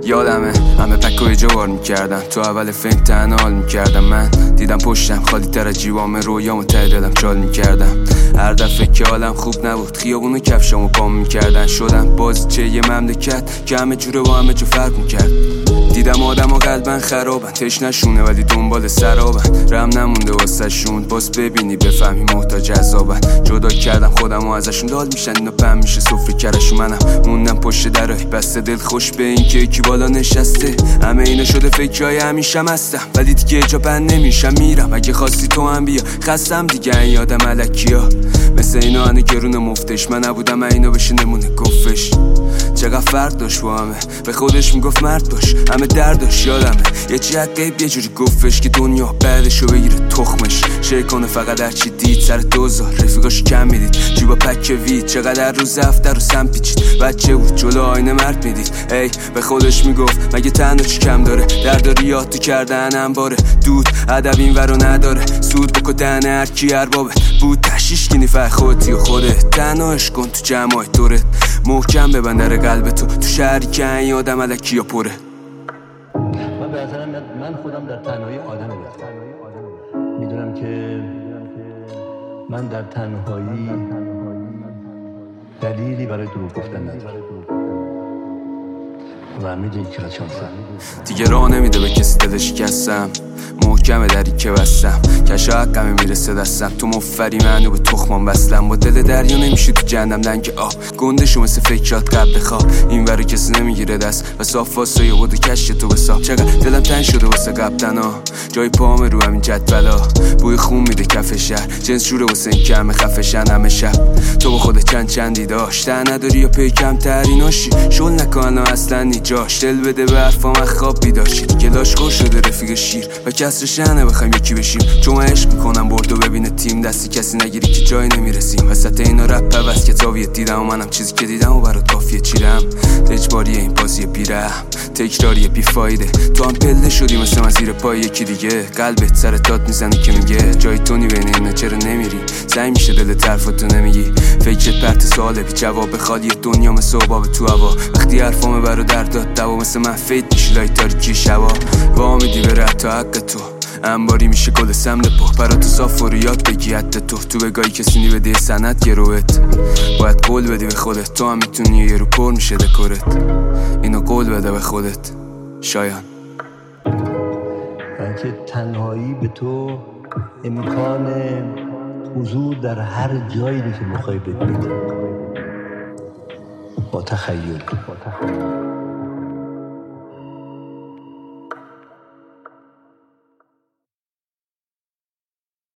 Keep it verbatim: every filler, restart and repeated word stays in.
یادمه همه پک و اجوار میکردن، تو اول فهم تنها حال میکردم. من دیدم پشتم خالی تر از جیبام، رویامو ته دلم چال میکردم. هر دفعه که حالم خوب نبود خیابونو کفشامو پام میکردن. شدم باز چه یه مملکت که همه جوره و همه جو فرق میکرد. دیدم آدم و قلبن خرابن، تشنشونه ولی دنبال سرابن. رم نمونده واسه شون، باز ببینی بفهمی محتاج عذابن. جدا کردم خودم و ازشون، دال میشن اینا پم میشه سفره کرشون. منم موندم پشت درای بسته، دل خوش به این که یکی بالا نشسته. همه اینا شده فکرای همیشم هستم، ولی دیگه جا بند نمیشم میرم. اگه خواستی تو هم بیا، خستم دیگه این یادم علکیا. مثل اینا هنه گرون مفتش، من نبودم اینا بشه نمونه گفش. چقدر فرق داشت با همه، به خودش میگفت مرد باش، همه درداش یادمه. یه چی حقیب یه جوری گفتش که دنیا بعدشو بگیره تخمش. شیر کنه فقط هرچی دید سر دوزار، رفیقاشو کم میدید جیبا پک وید. چقدر روز افتر رو سم پیچید، بچه بود جلو آینه مرد میدید. ای به خودش میگفت مگه تنها چی کم داره، درد ریاد تو کردن انباره. دود ادب این ورا نداره، سود بکو دهنه هرکی اربابه. بود تشیش کنی فر خودتی و خودت، تنهاش کن تو جمعای دورت. محکم ببند در قلب تو، تو شهری که این آدم علکی یا پره. من به نظرم من خودم در تنهایی آدم میدونم که من در تنهایی دلیلی برای دروغ گفتن ندارم و میدونی که چانسم دیگه راه نمیده به کسی دل شکستم. محکمه دری که بستم، کشا حقمه میرسه دستم. تو مفری منو به تخمام بستم، با دل دریا نمیشه تو جهنم دنگ آب. گندشو مثل فکرات قبل خواب، این ورو کسی نمیگیره دست و صاف واسه یه بود کش تو بساب. چقدر دلم تنگ شده واسه قبطنا، جای پامه رو همین جدولا. بوی خون میده کف شهر، جنس جوره واسه این کمه خفشن همه شب. تو با خودت چند چندی داشت، تن نداری یا پی کم تریناشی. شل نکن اصلا نیجاش، دل بده به حرفام خواب بیداشید. گلاش خوش شده رفیق شیر و کسر شهنه بخوایم یکی بشیم. چون من عشق میکنم بردو ببینه تیم، دستی کسی نگیری که جای نمیرسیم. وسط اینا رپ پوست کتابیت دیدم و منم چیزی که دیدم و برات کافیه چیرم. اجباریه این بازی بیرم، تکراریه بیفایده. تو هم پله شدی مثل من زیر پای یکی دیگه. قلبت سر داد میزنه که میگه جای تونی بین اینا چرا نمیری. زنگ میشه دل طرفتو نمیگی، فکرت پرت سواله بی جواب. خالی دنیا مثل عباب تو هوا، وقتی حرفامه برا درد داد دوا. مثل من فید میشی لای تاریکی شوا، وامیدی به رد تا حق تو. انباری میشه گل سمن پا، برا تو صاف و ریاد بگی حد تو. تو بگاهی کسی نی بده سند گروهت، باید قول بدی به خودت. تو هم میتونی یه رو پر میشه دکورت، اینو قول بده به خودت شایان. من که تنهایی به تو امکان حضور در هر جایی که میخوای ببینید با تخیل.